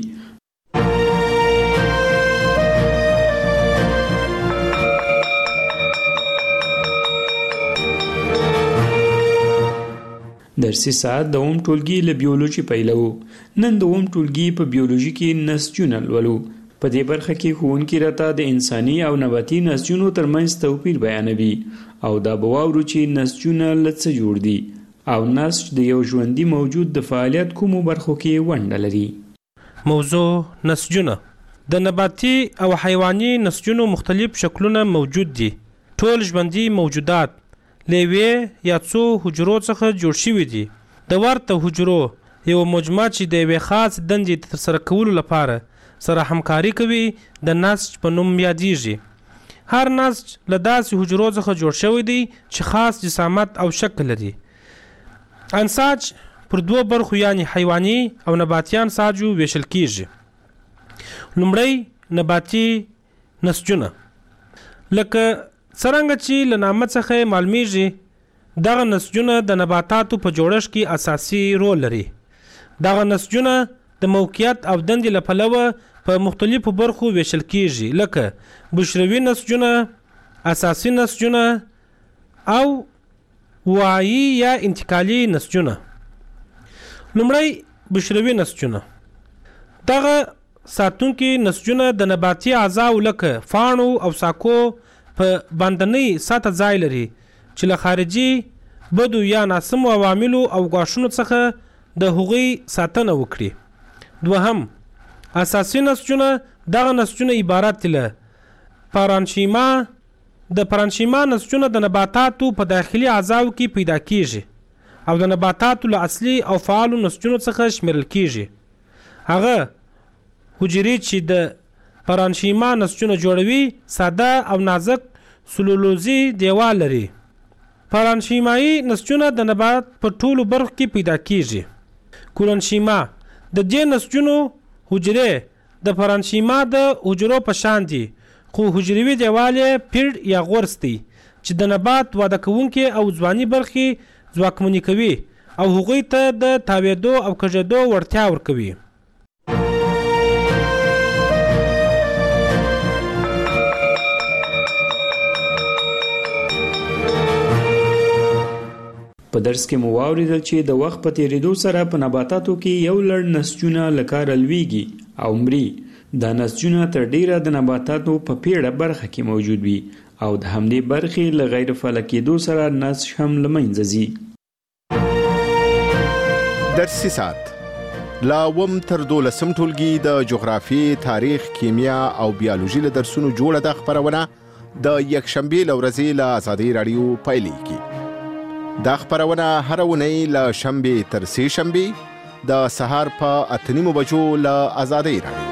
درسي ساعت د اوم ټولګي له بیولوژي پیلو. نن د اوم ټولګي په بیولوژي کې نسجونه لولو. په دې برخه کې ښوونکي راته د انساني او نباتي نسجونو ترمنځ توپیر بیانوي او دا به واورو چې نسجونه له څه جوړ دي او نسج د یو ژوندي موجود د فعالیت کومو برخو کې ونډه لري. موضوع نسجونه. د نباتي او حیواني نسجونو مختلف شکلونه موجود دي. ټول ژوندي موجودات له یوې یا څو حجرو څخه جوړ شوي دي. د ورته حجرو یو مجموعه چې د یوې خاص دندې ترسره کولو لپاره سره همکاري کوي د نسج په نوم یادیږي. هر نسج له داسې حجرو څخه جوړ شوی دی چې خاص جسامت او شکل لري. انساج پر دوه برخو یعنی حیواني او نباتي انساجو ویشل کیږي. لومړی نباتي نسجونه. لکه څرنګه چې له نامه څخه معلومیږي دغه نسجونه د نباتاتو په جوړښت کې اساسي رول لري. دغه نسجونه د موقعیت او دندې له پلوه په مختلفو برخو ویشل کیږي لکه بشروي نسجونه، اساسي نسجونه او وعي یا انتقالي نسجونه. لومړی بشروي نسجونه. دغه ساتونکي نسجونه د نباتي اعضاو لکه فاڼو او ساقو په باندنۍ سطح ځای لري چې له خارجي بدو یا ناسمو عواملو او غاښونو څخه د هغوی ساتنه وکړي. دوهم اساسي نسجونه. دغه نسجونه عبارت دي له پارانشیما. د پارانشیما نسجونه د نباتاتو په داخلي اعضاو کې پیدا کیږي او د نباتاتو له اصلي او فعالو نسجونو څخه شمیرل کیږي. هغه حجرې چې د پارانشیما نسجونه جوړوي ساده او نازک سلولوزي دیوال لري. پارانشیمایي نسجونه د نبات په ټولو برخو کې پیدا کیږي. کولونشیما. د دې نسجونو حجرې د پارانشیما د حجرو په شان دي خو حجروي دیوال یې پیډ یا غورس دی چې د نبات واده کوونکې او ځواني برخې ځواکمنې کوي او هغوی ته د تاویدو او کږېدو وړتیا ورکوي. په درس کې مو واوریدل چې د وخت په تیریدو سره په نباتاتو کې یو لړ نسجونه له کاره لویږي او مري. دا نسجونه تر ډیره د نباتاتو په پیړه برخه کې موجود وي او د همدې برخې له غیر فعال کېدو سره نسج هم له منځه ځي. درسي ساعت لا وم تر دولسم ټولګي د جغرافي، تاریخ، کیمیا او بیولوژي له درسونو جوړه د خبرونه د یکشنبه له ورځې له آزادۍ رادیو پیلېږي. دا خبرونه هر اونۍ له شنبه تر سه شنبه د سهار په اته نیمو بجو له آزادۍ رادیو.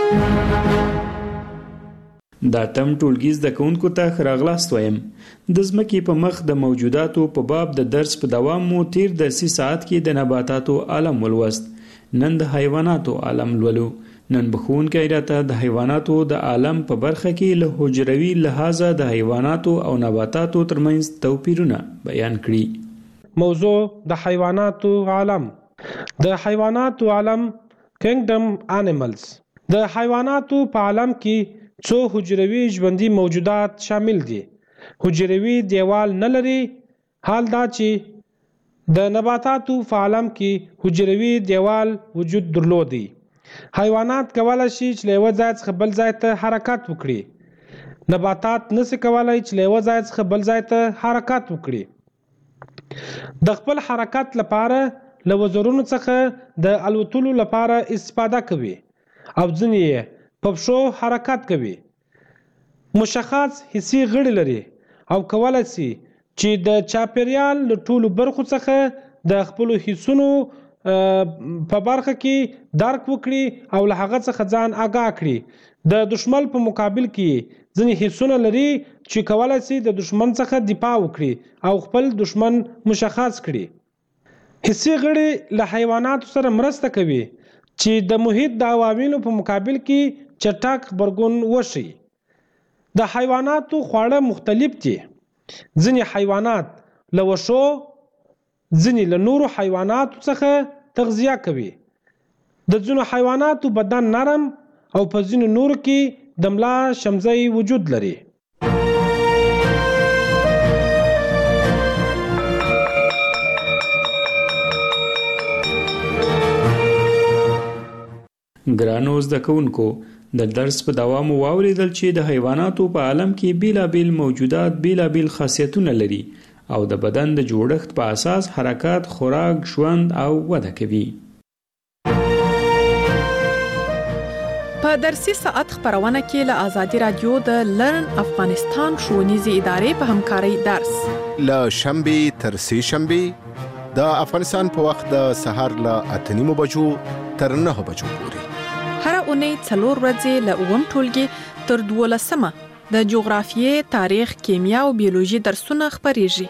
دا تم ټولګي زده کوونکو ته ښه راغلاست وایم. د ځمکې په مخ د موجوداتو په باب د درس په دوام مو تیر درسي ساعت کې د نباتاتو عالم ولوست. نن د حیواناتو عالم لولو. نن بخونکی راته د حیواناتو د عالم په برخه کې له حجروي لحاظه د حیواناتو او نباتاتو ترمنځ توپیرونه بیان کړي. موضوع د حیواناتو عالم. د حیواناتو عالم کینګډم انیملز. د حیواناتو په عالم کې څو حجروي ژوندي موجودات شامل دي. حجروي دیوال نه لري. حال دا چې د نباتاتو په عالم کې حجروي دیوال وجود درلودي. حیوانات کولای شي چې له یو ځای څخه بل ځای ته حرکت وکړي. نباتات نشي کولای چې له یو ځای څخه بل ځای ته حرکت وکړي. د خپل حرکت لپاره له وزرونو څخه د الوتلو لپاره استفاده کوي او ځینې په پښو حرکت کوي. مشخص حسي غړي لري او کولای شي چې د چاپیریال له ټولو برخو څخه د خپل حسونو په برخه کې درک وکړي او له هغه څخه ځان آگاه کړي. د دشمن په مقابل کې ځینې حسونه لري چې کولای شي د دشمن څخه دفاع وکړي او خپل دشمن مشخص کړي. حسي غړي له حیواناتو سره مرسته کوي چې د محیط د عواملو په مقابل کې چټک غبرګون وشي. د حیواناتو خواړه مختلف دي. ځینې حیوانات له وښو، ځینې له نورو حیواناتو څخه تغذیه کوي. د ځینو حیواناتو بدن نرم او په ځینو نورو کې د ملا شمزۍ وجود لري. ګرانو زده کوونکو، د درس په دوام واوریدل چې د حیواناتو په عالم کې بیلابیل موجودات بیلابیل خاصیتونه لري او د بدن د جوړښت په اساس حرکات، خوراک، ژوند او وده کوي. په درسي ساعت خبرونه کې له آزادي رادیو د لرن افغانستان ښوونیزې ادارې په همکارۍ درس له شنبې تر سه شنبې د افغانستان په وخت د سهار له اته نیمو بجو تر نه بجو پورې. هر اونۍ څلور ورځې له اووم ټولګي تر دولسمه د جغرافیې، تاریخ، کیمیا او بیولوژي درسونه خبرېږي.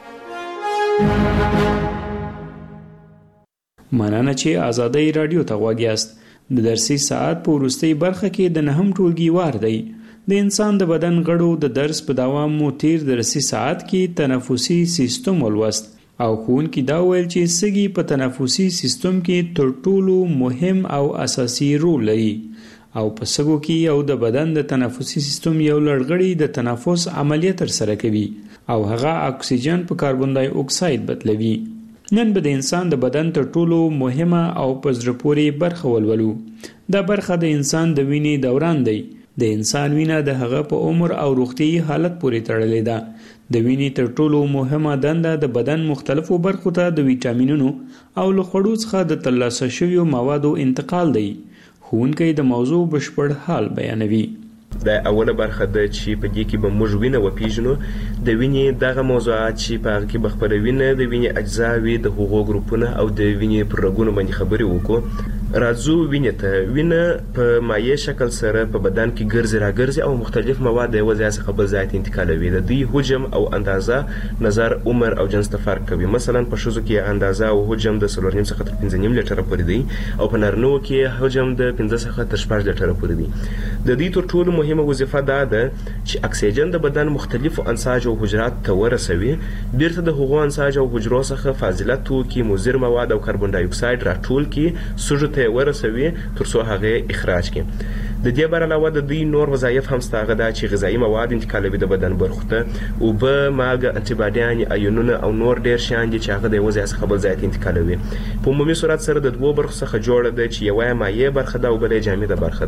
مننه چې آزادۍ رادیو ته غوږ یاست. د درسي ساعت په وروستۍ برخه کې د نهم ټولګي وار دی. د انسان د بدن غړو د درس په دوام مو تیر درسي ساعت کې تنفسي سیستم ولوست او ښوونکي دا ویل چې سږي په تنفسي سیستم کې تر ټولو مهم او اساسي رول لري او په سږو کې یو د بدن د تنفسي سیستم یو لړغړی د تنفس عملیه ترسره کوي او هغه اکسیجن په کاربن دای اکساید بدلوي. نن به د انسان د بدن تر ټولو مهمه او په زړه پورې برخه ولولو. دا برخه د انسان د وینې دوران دی. د انسان وینه د هغه په عمر او روغتیايي حالت پورې تړلې ده. د وینې تر ټولو مهمه دنده د بدن مختلفو برخو ته د ویټامینونو او له خوړو څخه د ترلاسه شویو موادو انتقال دی. ښوونکی د موضوع بشپړ حال بیانوي. د اوله برخه د چې په دې کې به موږ وینه وپیژنو، د وینې دغه موضوعات چې په هغه کې به خپله وینه، د وینې اجزا وي، د هغو ګروپونه او د وینې پر رګونو باندې خبرې وکړو. راځو وینې ته. وینه په مایع شکل سره په بدن کې ګرځي راګرځي او مختلف مواد د یوه ځای څخه بل ځای ته انتقالوي. د دوی حجم او اندازه نظر عمر او جنس ته فرق کوي. مثلا په ښځو کې اندازه او حجم د څلور نیم څخه تر پنځه نیم لیټره پورې دی او په نارینهو کې حجم د پنځه څخه تر شپږ لیټره پورې دی. د دوی تر ټولو مهمه وظیفه دا ده چې اکسیجن د بدن مختلفو انساج او حجرات ته ورسوي، بیرته د هغو انساج او حجرو څخه فاضله توکي، مضر مواد او کاربن دای اکساید راټول کړي، سږو ته ورسوي تر څو هغه اخراج کړي. د دې بر علاوه د دوی نور وظایف هم شته، هغه دا چې غذایي مواد انتقالوي د بدن برخو ته، اوبه، مالګه، انټي باډیان، ایونونه او نور ډیر شیان دي چې هغه د یوه ځای څخه بل ځای ته انتقالوي. په عمومي صورت سره د دوو برخو څخه جوړه ده چې یوه یې مایع برخه ده او بله یې جامده برخه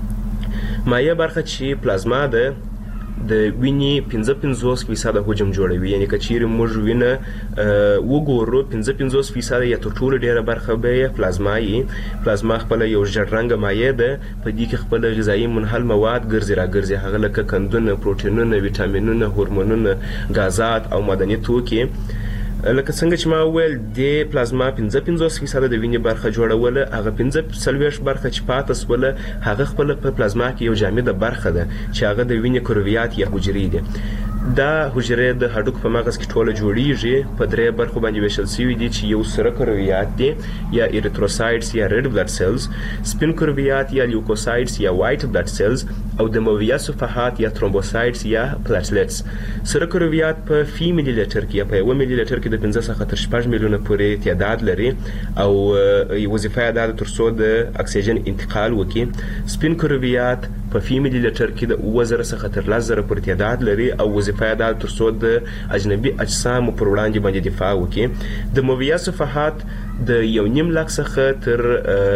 ده. مایع برخه چې پلازما ده د وینې پنځه پنځوس فیصده حجم جوړوي. یعنی که چیرې موږ وینه وګورو، پنځه پنځوس فیصده یا تر ټولو ډیره برخه به یې پلازما یي. پلازما خپله یو ژیړ رنګه مایع ده، په دې کې خپله غذایي منحل مواد ګرځي راګرځي، هغه لکه قندونه، پروټینونه، ویټامینونه، هورمونونه، غازات او معدني توکي. لکه څنګه چې ما وویل د پلازما پنځه پنځوس فیصده د وینې برخه جوړوله، هغه پنځه څلوېښت برخه چې پاته سوله هغه خپله په پلازما کې یو جامده برخه ده چې هغه د وینې کرویات یا حجرې دي. دا حجرې د هډوکو په مغز کې ټوله جوړیږي، په درې برخو باندې ویشل شوي دي چې یو سره کرویات دي یا ایریتروسایټس یا ریډ بلډ سیلز، سپین کرویات یا لیوکوسایټس یا وایټ بلډ سیلز او دمویه صفحات یا ترومبوسایټس یا پلاټلیټس. سره کرویات په فی ملي لیټر کې یا په یوه ملي لیټر کې د پنځه څخه تر شپږ میلیونه پورې تعداد لري او وظیفه یې دا ده تر څو د اکسیجن انتقال وکړي. سپین کرویات په فی ملي لیټر کې د اووه زره څخه تر لس زره پورې تعداد لري او وظیفه یې دا تر څو د اجنبي اجسامو پر وړاندې باندې دفاع وکړي. د مویه صفحات د یو نیم لک څخه تر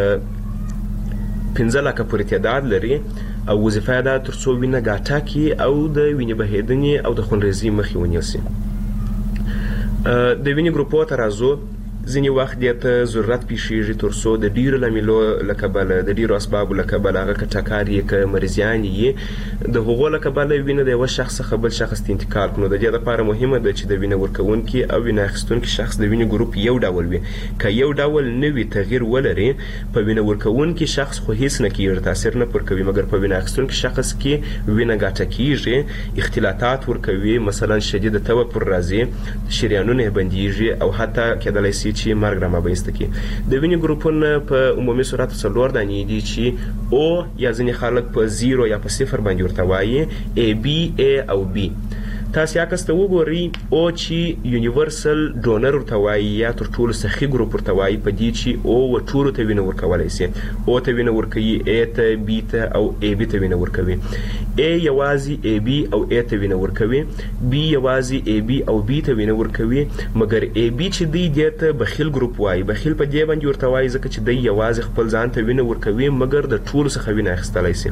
پنځه لکه پورې تعداد لري او وظیفه یې دا تر څو وینه ګاټه کړي او د وینې بهېدنې او د خونریزۍ مخې ونیسي. د وینې ګروپو ته راځو. ځینې وخت دې ته ضرورت پیښیږي تر څو د ډیرو لاملو له کبله د ډیرو اسبابو له کبله هغه که ټکر یې که مریضیان یې د هغو له کبله وینه د یوه شخص څخه بل شخص ته انتقال کړو. د دې لپاره مهمه ده چې د وینه ورکوونکي او وینه اخیستونکي شخص د وینې ګروپ یو ډول وي. که یو ډول نه وي تغییر ولري په وینه ورکوونکي شخص خو هیڅ نه کیږي تاثیر نه پر کوي مګر په وینه اخیستونکي شخص کې وینه ګاټه کیږي اختلاطات ورکوي مثلا شدید تبه پر راځي شریانونه بندیږي او حتی کېدلی شي چې مرګ رامنځته کړي. د وینې ګروپونه په عمومي صورت څلور دانې دي چې او یا ځینې خلک په زیرو یا په صفر باندې ورته وایي ای بي ای او بي. تاسو عکس ته وګورئ او چې یونیورسل ډونر ورته وایي یا تر ټولو سخي ګروپ ورته وایي په دې چې او و ټولو ته وینه ورکولی شي. او ته وینه ورکوي ای ته بي ته او ای بي ته وینه ورکوي. ای یوازې ای بي او ای ته وینه ورکوي. بي یوازې ای بي او بي ته وینه ورکوي مګر ای بي چې دی دې ته بخیل ګروپ وایي. بخیل په دې باندې ورته وایي ځکه چې دی یوازې خپل ځان ته وینه ورکوي مګر د ټولو څخه وینه اخیستلی شي.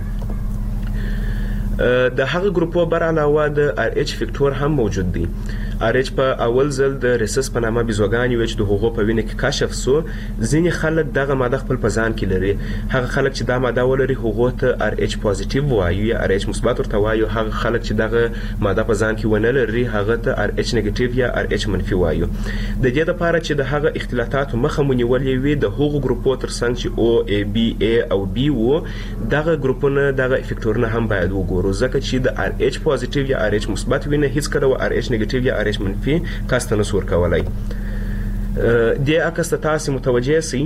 د هغه ګروپو بر علاوه د ار ایچ فیکټور هم موجود دی. ار ایچ په اول ځل د ریسس په نامه بیزوګانې وې چې د هغو په وینه کې کشف سو. ځینې خلک دغه ماده خپل په ځان کې لري. هغه خلک چې دا ماده ولري هغو ته ار ایچ پازیټیو وایو یا ار ایچ مثبت ورته وایو. هغه خلک چې دغه ماده په ځان کې ونه لري هغه ته ار ایچ نیګیټیو یا ار ایچ منفي وایو. د دې لپاره چې د هغه اختلاطاتو مخه مو نیولې وي د هغو ګروپو ترڅنګ چې او ای بي ای او بي وو دغه ګروپونه دغه افیکټورونه هم باید وګورو ځکه چې د ار ایچ پازیټیو یا ار ایچ مثبت وینه هیڅ کله ار ایچ نیګیټیو یا ار ایچ منفي کس ته نسو ورکولی. دې عکس ته تاسې متوجه سئ.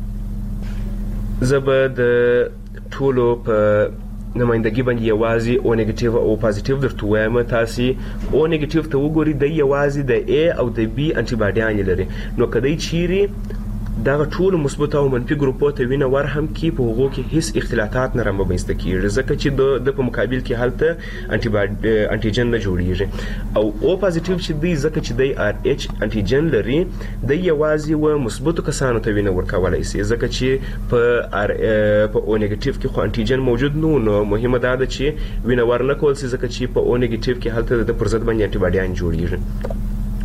زه به د ټولو په نمایندګي باندې یوازې او نیګیټیو او پازیټیو درته وایم. تاسې او نیګیټیو ته وګورئ دی یوازې د ای او د بي انټي باډیانې لري. نو که دی چیرې دغه ټولو مثبت او منفي ګروپو ته وینه ورهم کړي په هغو کې هیڅ اختلاطات نه رامنځته کېږي ځکه چې د په مقابل کې هلته انټیجن نه جوړیږي. او او پازیټیو چې دی ځکه چې دی ار ایچ انټیجن لري دی یوازې و مثبتو کسانو ته وینه ورکولی شي ځکه چې په ار په او نیګیټیو کې خو انټیجن موجود نه نو مهمه دا ده چې وینه ورنه کول شي ځکه چې په او نیګیټیو کې هلته د پر ضد باندې انټي باډیان جوړیږي.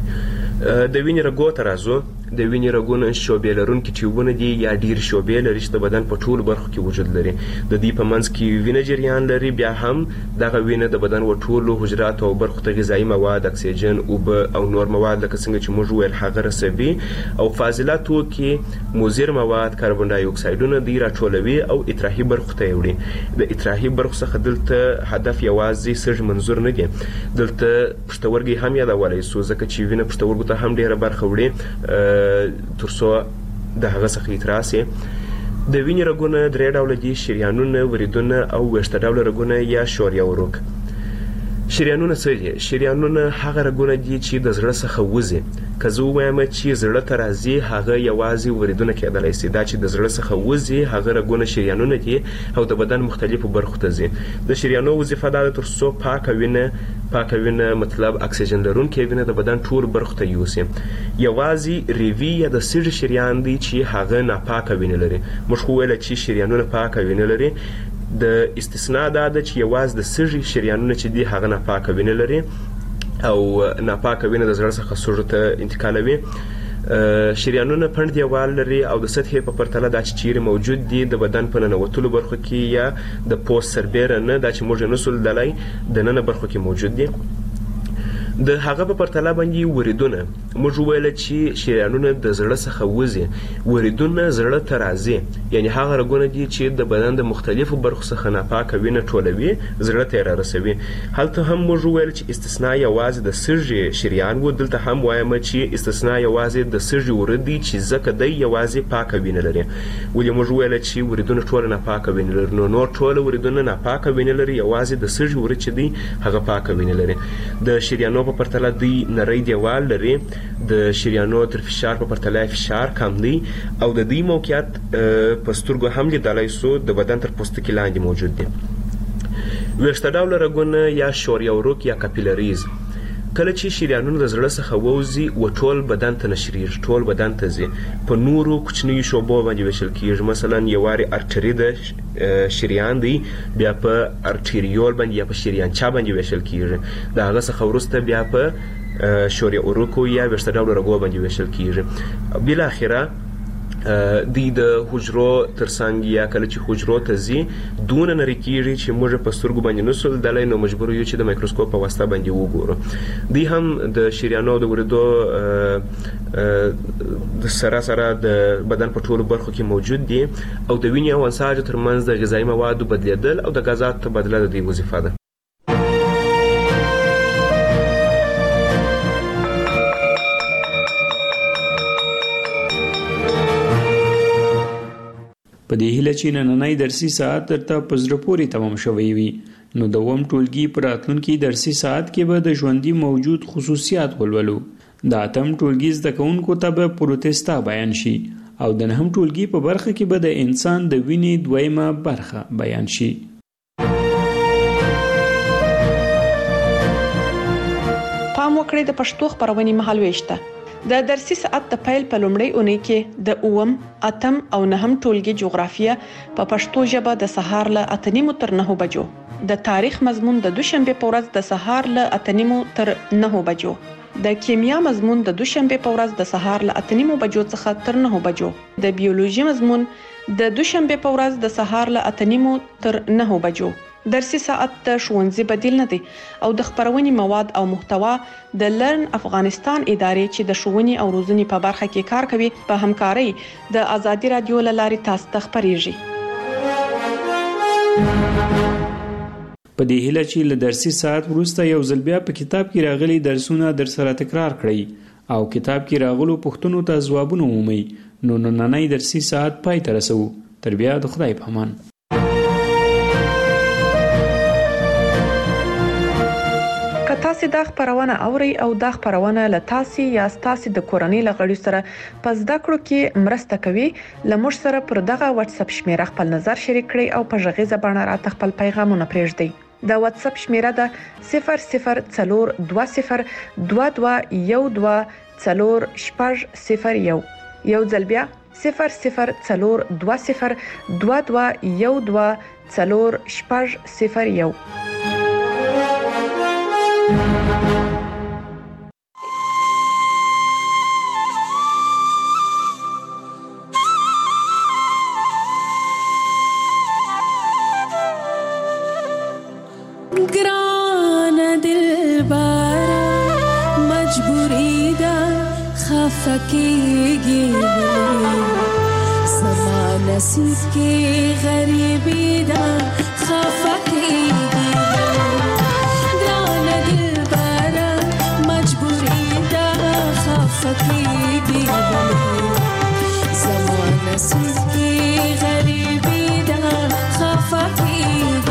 د وینې رګو ته راځو. د وینې رګونه شعبې لرونکي ټیوبونه دي یا ډېر شعبې لري چې د بدن په ټولو برخو کې وجود لري. د دې په منځ کې وینه جریان لري. بیا هم دغه وینه د بدن و ټولو حجراتو او برخو ته غذایي مواد اکسیجن اوبه او نور مواد لکه څنګه چې موږ وویل هغه رسوي او فاضله توکي مضر مواد کاربن ډای اکسایډونه دی راټولوي او اطراحي برخو ته یې وړي. د اطراحي برخو څخه دلته هدف یوازې سږ منظور نه دی. دلته پښتورګي هم یادولی سو ځکه چې وینه پښتورګو ته هم ډېره برخه وړي تر څو د هغه څخه اعتراض یې. د وینې رګونه درې ډوله دي شریانونه وریدونه او ویښته ډوله رګونه یا شوریا وروک. شریانونه څه دي؟ شریانونه هغه رګونه دي چې د زړه څخه وځي. که زه ووایم چې زړه ته راځي هغه یوازې وریدونه کېدلی شي. دا چې د زړه څخه وځي هغه رګونه شریانونه دي او د بدن مختلفو برخو ته ځي. د شریانو وظیفه دا ده تر څو پاکه وینه پاکه وینه مطلب اکسیجن لرونکې وینه د بدن ټولو برخو ته یوسي. یوازې ریوي یا د سږي شریان دی چې هغه ناپاکه وینه لري. موږ خو ویله چې شریانونه پاکه وینه لري. د استثنا دا ده چې یوازې د سږي شریانونه چې دي هغه ناپاکه وینه لري او ناپاکه وینه د زړه څخه سږو ته انتقالوي. شریانونه پنډ دیوال لري او د سطحې په پرتله دا چې چیرې موجود دي د بدن په ننوتلو برخو کې یا د پوست سربیره نه دا چې موږ یې نسو لیدلی د ننه برخو کې موجود دي. د هغه په پرتله باندې وریدونه موږ وویله چې شریانونه د زړه څخه وځي. وریدونه زړه ته راځي یعنې هغه رګونه دي چې د بدن د مختلفو برخو څخه ناپاکه وینه ټولوي زړه ته یې رارسوي. هلته هم موږ وویل چې استثنا یوازې د سږي شریان و. دلته هم وایم چې استثنا یوازې د سږي ورید دی چې ځکه دی یوازې پاکه وینه لري. ولې موږ وویله چې وریدونه ټوله ناپاکه وینه لري نو نور ټوله وریدونه ناپاکه وینه لري یوازې د سږي ورید چې دی هغه پاکه وینه لري. د شریانو په پرتله دوی نری دیوال لري. د شریانو تر فشار په پرتله فشار کم دی او د دې موقعیت په سترګو هم لیدلی سو د بدن تر پوستکي لاندې موجود دی. ویښته ډوله رګونه یا شوریا وروک یا کاپیلریز کله چې شریانونه د زړه څخه ووځي و ټول بدن ته نشریږي ټول بدن ته ځي په نورو کوچنیو شعبو باندې ویشل کیږي. مثلا یوارې ارټري د شریان دی بیا په ارټریول باندې یا په شریانچا باندې ویشل کیږي. د هغه څخه وروسته بیا په شوري اوروکو یا وشته ډول رګو باندې وشل کیږي. بل اخره د د حجرو ترڅنګ یا کله چې حجرو ته ځي دون نری کیږي چې موږ په سترګو باندې نسل دلای نو مجبور یو چې د مایکروسکوپ په واسطه باندې وګورو. دی هم د شریانو د ورېدو د سره سره د بدن په ټولو برخو کې موجود دي او د وینې او انساج ترمنځ د غذایي موادو بدلیدل او د غازات تبادله د دې وظیفه ده. په دې هیله چې نننۍ درسي ساعت درته په زړه پورې تمام شوی وي نو د اووم ټولګي په راتلونکي درسي ساعت کې به د ژوندي موجود خصوصیات ولولو. د اتم ټولګي زده کوونکو ته به پروتستا بیان شي او د نهم ټولګي په برخه کې به د انسان د وینې دویمه برخه بیان شي. پام وکړئ د پښتو خبرونې مهالويشته د درسي ساعت د پیل په لومړۍ اونۍ کې د اووم، اتم او نهم ټولګي جغرافیه په پښتو ژبه د سهار له اته نیمو تر نهو بجو، د تاریخ مضمون د دوشنبه په ورځ د سهار له اته نیمو تر نهو بجو، د کیمیا مضمون د دوشنبه په ورځ د سهار له اته نیمو بجو څخه تر نهو بجو، د بیولوژي مضمون د دوشنبه په ورځ د سهار له اته نیمو تر نهو بجو. درسي ساعت د ښوونځي بدیل نه دی او د خبرونې مواد او محتوا د لرن افغانستان ادارې چې د ښوونې او روزنې په برخه کې کار کوي په همکارۍ د ازادي رادیو له لارې تاسو ته خبرېږي. په دې هیله چې له درسي ساعت وروسته یو ځل بیا په کتاب کې راغلي درسونه در سره تکرار کړئ او کتاب کې راغلو پوښتنو ته ځوابونه ومومئ نو نننۍ درسي ساعت پای ته رسوو. تر بیا د خدای په امان. که تاسو دا خبرونه اورئ او دا خبرونه له تاسو یا تاسو د کورنۍ لغړي سره په زده کړو کې مرسته کوي، لمر سره پر دغه واتس اپ شمیره خپل نظر شریک کړئ او په ژغیزه باندې راته خپل پیغامونه پرېږدئ. د واتس اپ شمیره ده صفر صفر څلور دوه صفر دوه دوه یو دوه څلور شپږ صفر یو. یو ځل بیا صفر صفر څلور دوه صفر دوه دوه یو دوه څلور شپږ صفر یو. گران دل بارا مجبوری دا خفقیگی ولی سما نصیب کی غریبی دا خفقیگی گران دل بارا مجبوری دا خفقیگی ولی سما نصیب کی غریبی دا خفقیگی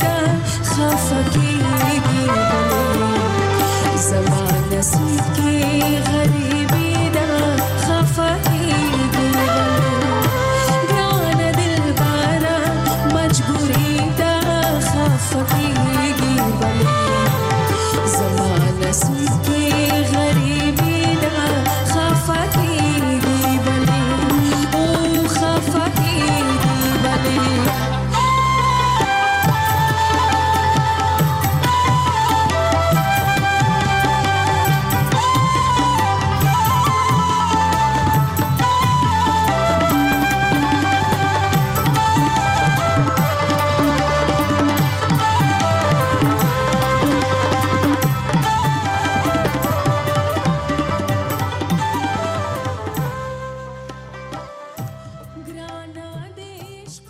Nasiib ke